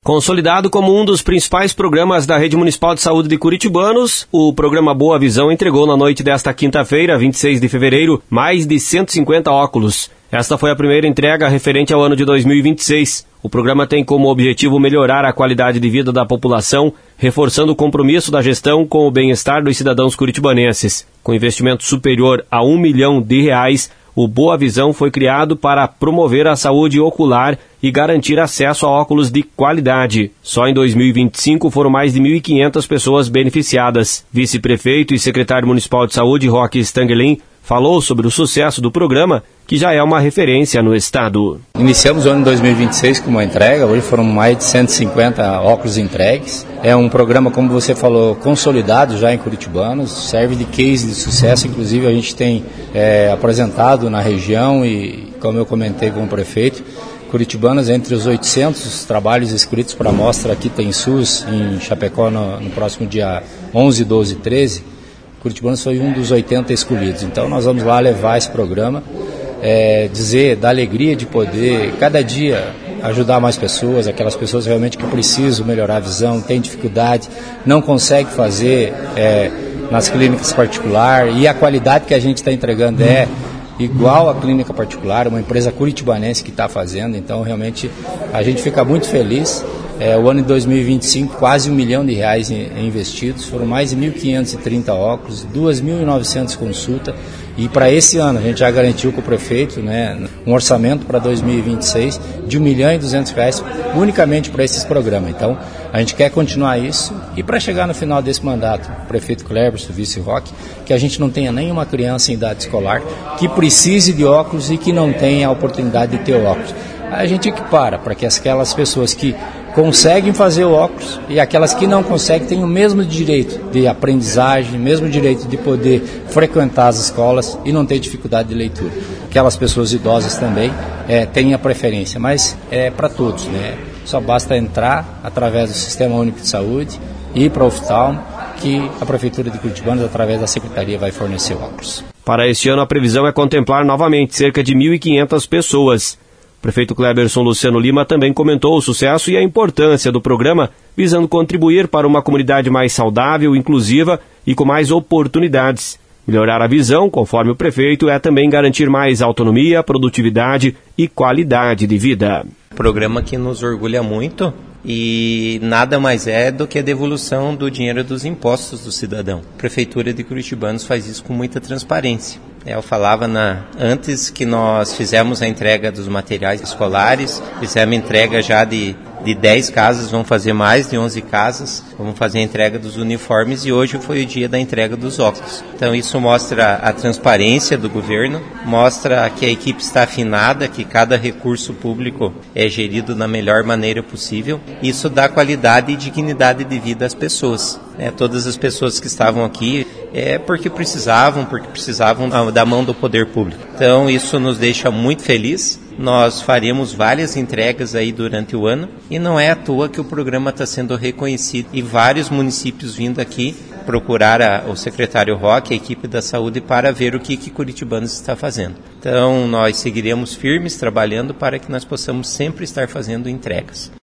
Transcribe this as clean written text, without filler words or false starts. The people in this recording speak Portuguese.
Consolidado como um dos principais programas da Rede Municipal de Saúde de Curitibanos, o programa Boa Visão entregou na noite desta quinta-feira, 26 de fevereiro, mais de 150 óculos. Esta foi a primeira entrega referente ao ano de 2026. O programa tem como objetivo melhorar a qualidade de vida da população, reforçando o compromisso da gestão com o bem-estar dos cidadãos curitibanenses. Com investimento superior a R$1 milhão, o Boa Visão foi criado para promover a saúde ocular e garantir acesso a óculos de qualidade. Só em 2025 foram mais de 1.500 pessoas beneficiadas. Vice-prefeito e secretário municipal de saúde, Roque Stangelin, falou sobre o sucesso do programa, que já é uma referência no estado. Iniciamos o ano 2026 com uma entrega, hoje foram mais de 150 óculos entregues. É um programa, como você falou, consolidado já em Curitibanos, serve de case de sucesso, inclusive a gente tem apresentado na região e, como eu comentei com o prefeito, Curitibanos, entre os 800 trabalhos inscritos para a mostra aqui tem SUS, em Chapecó, no próximo dia 11, 12 e 13, Curitibanos foi um dos 80 escolhidos. Então nós vamos lá levar esse programa, dizer da alegria de poder, cada dia, ajudar mais pessoas, aquelas pessoas realmente que precisam melhorar a visão, têm dificuldade, não conseguem fazer nas clínicas particulares, e a qualidade que a gente está entregando é igual à clínica particular, uma empresa curitibanense que está fazendo. Então realmente a gente fica muito feliz. O ano de 2025, quase R$1 milhão investidos, foram mais de 1.530 óculos, 2.900 consultas, e para esse ano a gente já garantiu com o prefeito um orçamento para 2026 de R$1.200.000 unicamente para esses programas. Então a gente quer continuar isso, e para chegar no final desse mandato, o prefeito Cleberson, o vice Roque, que a gente não tenha nenhuma criança em idade escolar que precise de óculos e que não tenha a oportunidade de ter óculos. A gente equipara para que aquelas pessoas que conseguem fazer o óculos e aquelas que não conseguem tenham o mesmo direito de aprendizagem, o mesmo direito de poder frequentar as escolas e não ter dificuldade de leitura. Aquelas pessoas idosas também têm a preferência, mas é para todos, Só basta entrar através do Sistema Único de Saúde e ir para o oftalmo, que a Prefeitura de Curitibanos, através da Secretaria, vai fornecer óculos. Para este ano, a previsão é contemplar novamente cerca de 1.500 pessoas. O prefeito Cleberson Luciano Lima também comentou o sucesso e a importância do programa, visando contribuir para uma comunidade mais saudável, inclusiva e com mais oportunidades. Melhorar a visão, conforme o prefeito, é também garantir mais autonomia, produtividade e qualidade de vida. Programa que nos orgulha muito e nada mais é do que a devolução do dinheiro dos impostos do cidadão. A Prefeitura de Curitibanos faz isso com muita transparência. Eu falava antes que nós fizemos a entrega dos materiais escolares, fizemos a entrega já de 10 casas, vamos fazer mais de 11 casas, vamos fazer a entrega dos uniformes e hoje foi o dia da entrega dos óculos. Então isso mostra a transparência do governo, mostra que a equipe está afinada, que cada recurso público é gerido da melhor maneira possível. Isso dá qualidade e dignidade de vida às pessoas. Todas as pessoas que estavam aqui porque precisavam da mão do poder público. Então isso nos deixa muito felizes. Nós faremos várias entregas aí durante o ano e não é à toa que o programa está sendo reconhecido e vários municípios vindo aqui procurar o secretário Roque, a equipe da saúde, para ver o que Curitibanos está fazendo. Então nós seguiremos firmes trabalhando para que nós possamos sempre estar fazendo entregas.